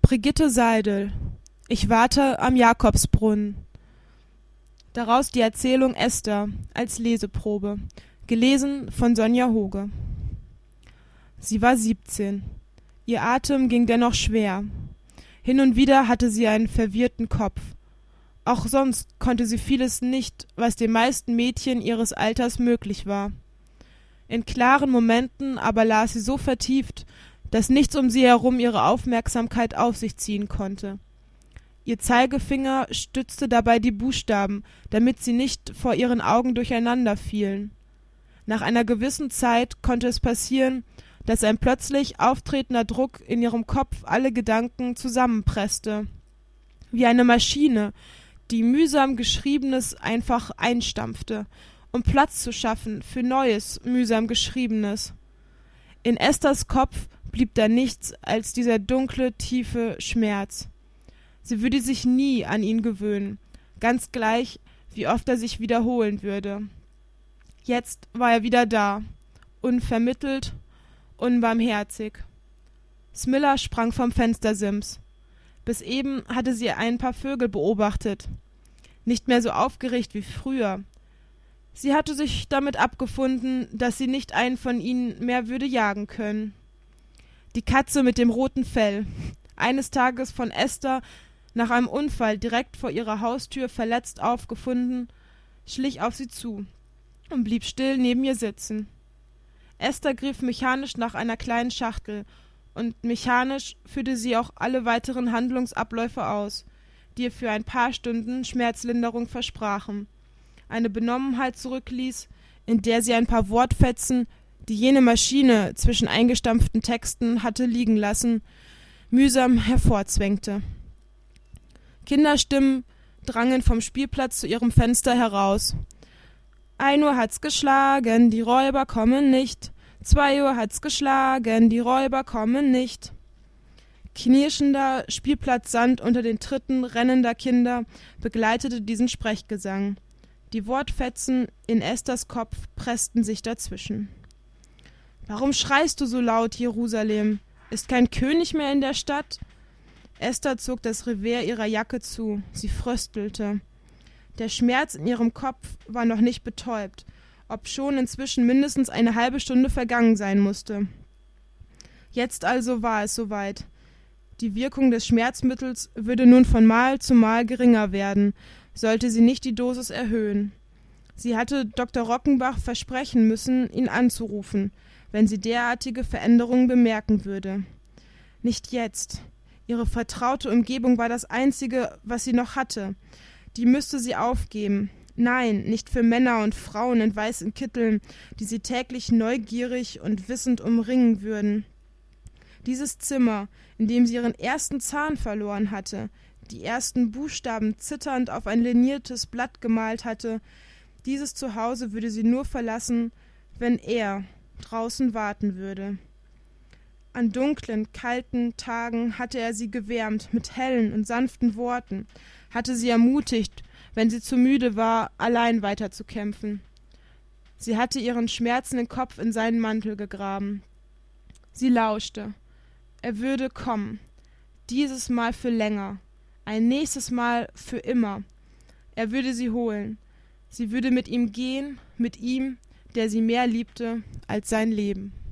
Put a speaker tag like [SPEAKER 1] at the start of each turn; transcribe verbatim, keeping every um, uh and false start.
[SPEAKER 1] Brigitte Seidel. Ich warte am Jakobsbrunnen. Daraus die Erzählung Esther als Leseprobe, gelesen von Sonja Hoge. Sie war siebzehn. Ihr Atem ging dennoch schwer. Hin und wieder hatte sie einen verwirrten Kopf. Auch sonst konnte sie vieles nicht, was den meisten Mädchen ihres Alters möglich war. In klaren Momenten aber las sie so vertieft, dass nichts um sie herum ihre Aufmerksamkeit auf sich ziehen konnte. Ihr Zeigefinger stützte dabei die Buchstaben, damit sie nicht vor ihren Augen durcheinander fielen. Nach einer gewissen Zeit konnte es passieren, dass ein plötzlich auftretender Druck in ihrem Kopf alle Gedanken zusammenpresste, wie eine Maschine, die mühsam Geschriebenes einfach einstampfte, um Platz zu schaffen für neues, mühsam Geschriebenes. In Esthers Kopf blieb da nichts als dieser dunkle, tiefe Schmerz. Sie würde sich nie an ihn gewöhnen, ganz gleich, wie oft er sich wiederholen würde. Jetzt war er wieder da, unvermittelt, unbarmherzig. Smilla sprang vom Fenstersims. Bis eben hatte sie ein paar Vögel beobachtet. Nicht mehr so aufgeregt wie früher. Sie hatte sich damit abgefunden, dass sie nicht einen von ihnen mehr würde jagen können. Die Katze mit dem roten Fell, eines Tages von Esther nach einem Unfall direkt vor ihrer Haustür verletzt aufgefunden, schlich auf sie zu und blieb still neben ihr sitzen. Esther griff mechanisch nach einer kleinen Schachtel, und mechanisch führte sie auch alle weiteren Handlungsabläufe aus, die ihr für ein paar Stunden Schmerzlinderung versprachen, eine Benommenheit zurückließ, in der sie ein paar Wortfetzen, die jene Maschine zwischen eingestampften Texten hatte liegen lassen, mühsam hervorzwängte. Kinderstimmen drangen vom Spielplatz zu ihrem Fenster heraus. Ein Uhr hat's geschlagen, die Räuber kommen nicht. Zwei Uhr hat's geschlagen, die Räuber kommen nicht. Knirschender Spielplatzsand unter den Tritten rennender Kinder begleitete diesen Sprechgesang. Die Wortfetzen in Esthers Kopf pressten sich dazwischen. »Warum schreist du so laut, Jerusalem? Ist kein König mehr in der Stadt?« Esther zog das Revers ihrer Jacke zu. Sie fröstelte. Der Schmerz in ihrem Kopf war noch nicht betäubt, obschon inzwischen mindestens eine halbe Stunde vergangen sein musste. Jetzt also war es soweit. Die Wirkung des Schmerzmittels würde nun von Mal zu Mal geringer werden, sollte sie nicht die Dosis erhöhen. Sie hatte Doktor Rockenbach versprechen müssen, ihn anzurufen, wenn sie derartige Veränderungen bemerken würde. Nicht jetzt. Ihre vertraute Umgebung war das Einzige, was sie noch hatte. Die müsste sie aufgeben. Nein, nicht für Männer und Frauen in weißen Kitteln, die sie täglich neugierig und wissend umringen würden. Dieses Zimmer, in dem sie ihren ersten Zahn verloren hatte, die ersten Buchstaben zitternd auf ein liniertes Blatt gemalt hatte, dieses Zuhause würde sie nur verlassen, wenn er draußen warten würde. An dunklen, kalten Tagen hatte er sie gewärmt mit hellen und sanften Worten, hatte sie ermutigt, wenn sie zu müde war, allein weiterzukämpfen. Sie hatte ihren schmerzenden Kopf in seinen Mantel gegraben. Sie lauschte. Er würde kommen. Dieses Mal für länger. Ein nächstes Mal für immer. Er würde sie holen. Sie würde mit ihm gehen, mit ihm, der sie mehr liebte als sein Leben.